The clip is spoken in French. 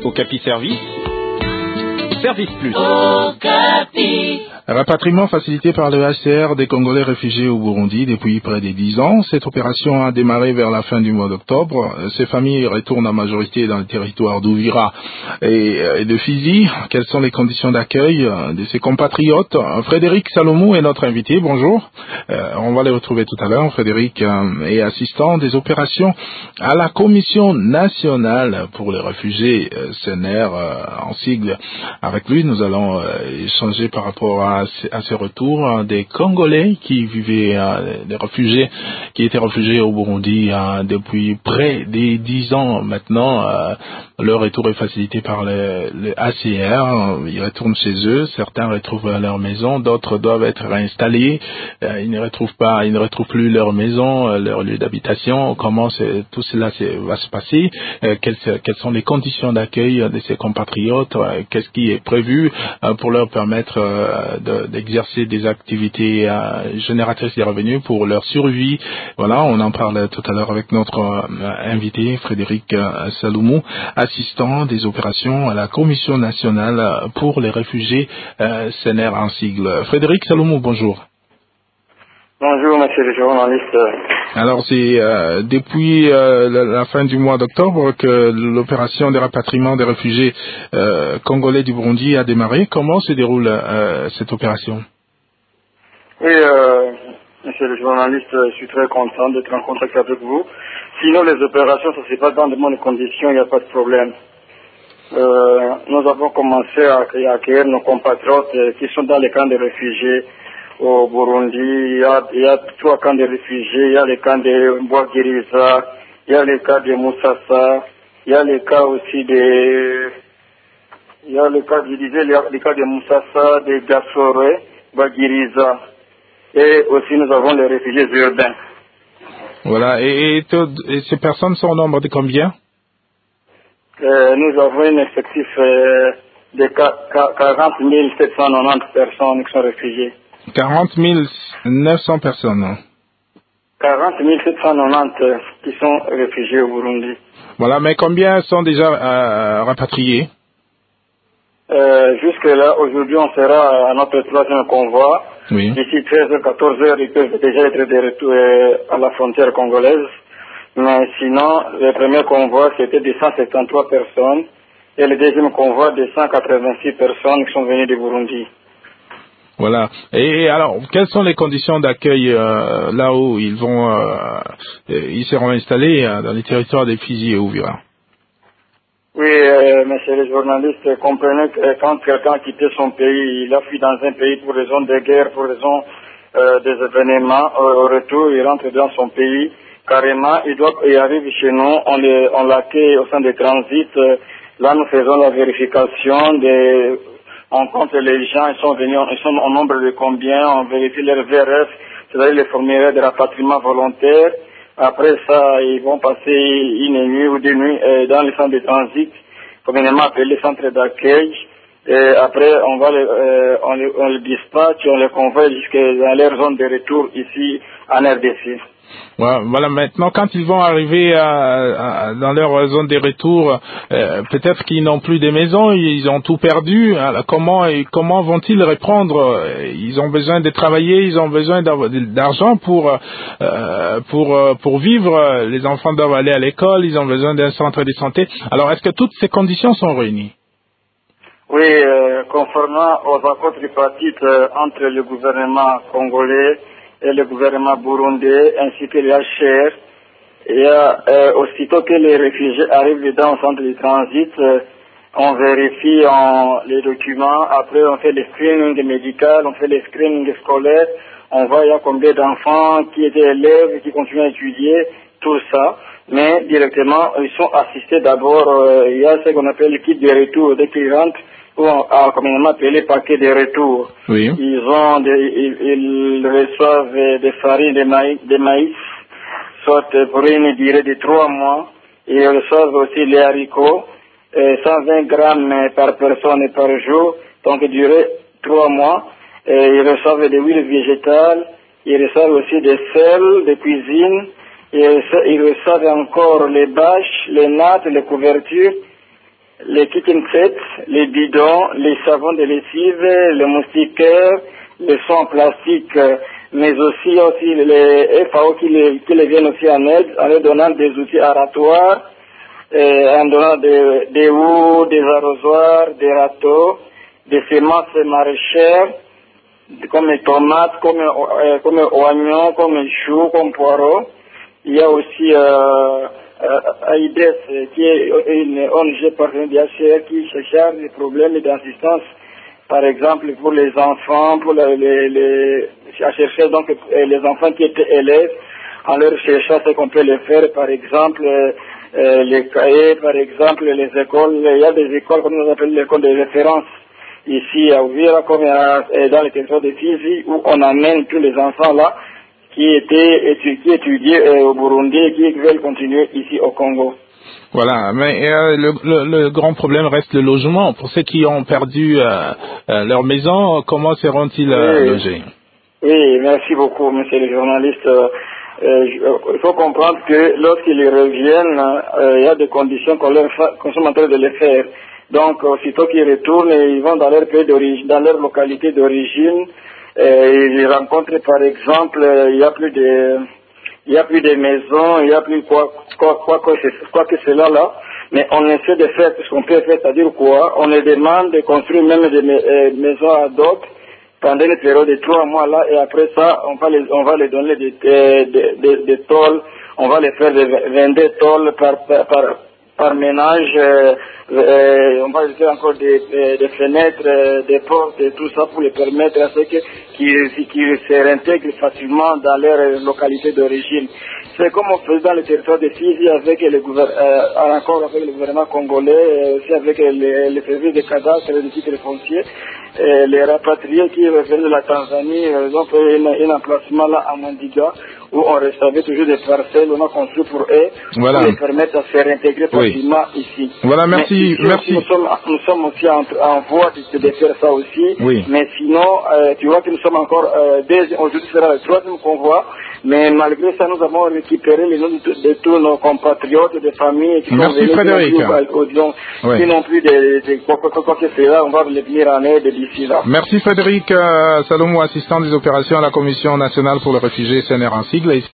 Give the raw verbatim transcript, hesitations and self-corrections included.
Okapi Service, Service Plus. Okapi. Rapatriement facilité par le H C R des Congolais réfugiés au Burundi depuis près de dix ans. Cette opération a démarré vers la fin du mois d'octobre. Ces familles retournent en majorité dans le territoire d'Ouvira et de Fizi. Quelles sont les conditions d'accueil de ces compatriotes? Frédéric Salomou est notre invité. Bonjour. Euh, on va les retrouver tout à l'heure. Frédéric euh, est assistant des opérations à la Commission nationale pour les réfugiés, euh, C N R euh, en sigle. Avec lui, nous allons euh, échanger par rapport à à ce retour hein, des Congolais qui vivaient, euh, des réfugiés, qui étaient réfugiés au Burundi hein, depuis près de dix ans maintenant. Euh, leur retour est facilité par le, le H C R. Ils retournent chez eux. Certains retrouvent leur maison, d'autres doivent être réinstallés. Euh, ils ne retrouvent pas, ils ne retrouvent plus leur maison, euh, leur lieu d'habitation. Comment tout cela va se passer? euh, quelles, quelles sont les conditions d'accueil de ces compatriotes? euh, Qu'est-ce qui est prévu euh, pour leur permettre euh, De, d'exercer des activités euh, génératrices de revenus pour leur survie. Voilà, on en parle tout à l'heure avec notre euh, invité Frédéric euh, Salomou, assistant des opérations à la Commission nationale pour les réfugiés, euh, C N R en sigle. Frédéric Salomou, bonjour. Bonjour, monsieur le journaliste. Alors, c'est euh, depuis euh, la, la fin du mois d'octobre que l'opération de rapatriement des réfugiés euh, congolais du Burundi a démarré. Comment se déroule euh, cette opération? Oui, euh, monsieur le journaliste, je suis très content d'être en contact avec vous. Sinon, les opérations, ça se passe dans de bonnes conditions, il n'y a pas de problème. Euh, nous avons commencé à, à accueillir nos compatriotes euh, qui sont dans les camps de réfugiés au Burundi. Il y a, il y a trois camps de réfugiés. Il y a les camps de Bouagiriza, il y a les cas de Moussassa, il y a les cas aussi de... Il y a le cas, je disais, les cas de Moussassa, de Gassore, Bouagiriza. Et aussi nous avons les réfugiés urbains. Voilà, et, et, et ces personnes sont au nombre de combien? euh, Nous avons un effectif euh, de quarante mille sept cent quatre-vingt-dix personnes qui sont réfugiées. quarante mille neuf cents personnes. quarante mille sept cent quatre-vingt-dix qui sont réfugiés au Burundi. Voilà, mais combien sont déjà euh, rapatriés? euh, Jusque-là, aujourd'hui, on sera à notre troisième convoi. Oui. D'ici treize heures, quatorze heures, ils peuvent déjà être de retour euh, à la frontière congolaise. Mais sinon, le premier convoi, c'était de cent soixante-treize personnes. Et le deuxième convoi, de cent quatre-vingt-six personnes qui sont venues du Burundi. Voilà. Et alors, quelles sont les conditions d'accueil euh, là où ils vont, euh, ils seront installés euh, dans les territoires des Fizi et Ouvira? Oui, euh, monsieur le journaliste, comprenez que quand quelqu'un a quitté son pays, il a fui dans un pays pour raison de guerre, pour raison euh, des événements, au, au retour, il rentre dans son pays, carrément, il doit y arriver chez nous, on, les, on l'accueille au sein des transits, euh, là nous faisons la vérification, des, on compte les gens, ils sont venus, ils sont au nombre de combien, on vérifie leur V R F, c'est-à-dire les formulaires de rapatriement volontaire. Après ça, ils vont passer une nuit ou deux nuits euh, dans les centres de transit, communément appelés centres d'accueil. Et après, on va les, euh, on, les, on les dispatche, on les convoie jusqu'à leur zone de retour ici en R D C. Voilà, maintenant, quand ils vont arriver à, à, dans leur zone de retour, euh, peut-être qu'ils n'ont plus de maisons, ils ont tout perdu. Alors, comment comment vont-ils reprendre? Ils ont besoin de travailler, ils ont besoin d'argent pour euh, pour pour vivre. Les enfants doivent aller à l'école, ils ont besoin d'un centre de santé. Alors, est-ce que toutes ces conditions sont réunies? Oui, euh, conformément aux accords tripartites euh, entre le gouvernement congolais et le gouvernement burundais, ainsi que le H C R, et euh, aussitôt que les réfugiés arrivent dans le centre de transit, euh, on vérifie en, les documents, après on fait les screenings médicaux, on fait les screenings scolaires, on voit il y a combien d'enfants qui étaient élèves, qui continuent à étudier, tout ça. Mais directement, ils sont assistés d'abord, euh, il y a ce qu'on appelle le kit de retour dès qu'ils rentrent, ou on a communément appelé paquet de retour. Oui. Ils ont des, ils, ils reçoivent des farines de maïs, de maïs, soit pour une durée de trois mois. Ils reçoivent aussi les haricots, euh, cent vingt grammes par personne et par jour, donc durée trois mois. Et ils reçoivent des huiles végétales, ils reçoivent aussi des sels de cuisine, et ils reçoivent encore les bâches, les nattes, les couvertures. les kitchen sets, les bidons, les savons de lessive, les moustiquaires, les soins en plastique, mais aussi, aussi les F A O qui les, qui les viennent aussi en aide, en leur donnant des outils aratoires, et en donnant des, des houes, des arrosoirs, des râteaux, des semences maraîchères, comme les tomates, comme, euh, comme oignons, comme choux, comme poireaux. Il y a aussi euh, euh, A I D E S, qui est une O N G partenaire du H C R qui se charge des problèmes d'assistance, par exemple pour les enfants, pour les, les, les à chercher donc les enfants qui étaient élèves, en leur cherchant ce qu'on peut les faire, par exemple euh, les cahiers, par exemple les écoles. Il y a des écoles comme nous appelons l'école de référence ici à Uvira, comme dans le territoire de Fizi, où on amène tous les enfants là qui étaient qui étudiaient euh, au Burundi et qui veulent continuer ici au Congo. Voilà, mais euh, le, le, le grand problème reste le logement. Pour ceux qui ont perdu euh, euh, leur maison, comment seront-ils euh, oui, logés? Oui, merci beaucoup, monsieur le journaliste. Euh, euh, il faut comprendre que lorsqu'ils reviennent, euh, il y a des conditions qu'on leur fa- qu'on sont en train de les faire. Donc, aussitôt qu'ils retournent, ils vont dans leur pays d'origine, dans leur localité d'origine. Euh, ils rencontrent, par exemple, euh, il y a plus de, il y a plus de maisons, il y a plus quoi, quoi, quoi, quoi, que, quoi que cela là. Mais on essaie de faire ce qu'on peut faire, c'est-à-dire quoi? On les demande de construire même des euh, maisons ad hoc pendant une période de trois mois là, et après ça, on va les, on va les donner des, des, des, des tôles, on va les faire de vingt-deux tôles par, par, par, par ménage, euh, euh, on va les faire encore des, des, des fenêtres, euh, des portes et tout ça pour les permettre à ceux qui, qui, qui se réintègrent facilement dans leur localité d'origine. C'est comme on faisait dans le territoire de Fizi avec le gouvernement, euh, encore avec le gouvernement congolais, euh, aussi avec les, les services de cadastre, les titres fonciers, et les rapatriés qui venaient de la Tanzanie, ils ont fait un, un emplacement là à Mandiga, où on recevait toujours des parcelles, on a construit pour eux, Voilà. pour les permettre à se réintégrer facilement oui. ici. Voilà, merci. Mais ici merci. Aussi, nous, sommes, nous sommes aussi en, en voie de, de faire ça aussi, oui. mais sinon, euh, tu vois que nous sommes encore, euh, deuxième, aujourd'hui sera le troisième convoi, mais malgré ça, nous avons récupéré les noms de, de tous nos compatriotes, des familles qui Merci sont venus, Frédéric. Qui n'ont plus, disons, oui. qui n'ont plus de, de, de quoi, quoi, quoi que cela, on va les venir en aide d'ici là. Merci Frédéric euh, Salomou, assistant des opérations à la Commission nationale pour les réfugiés C N R en sigle.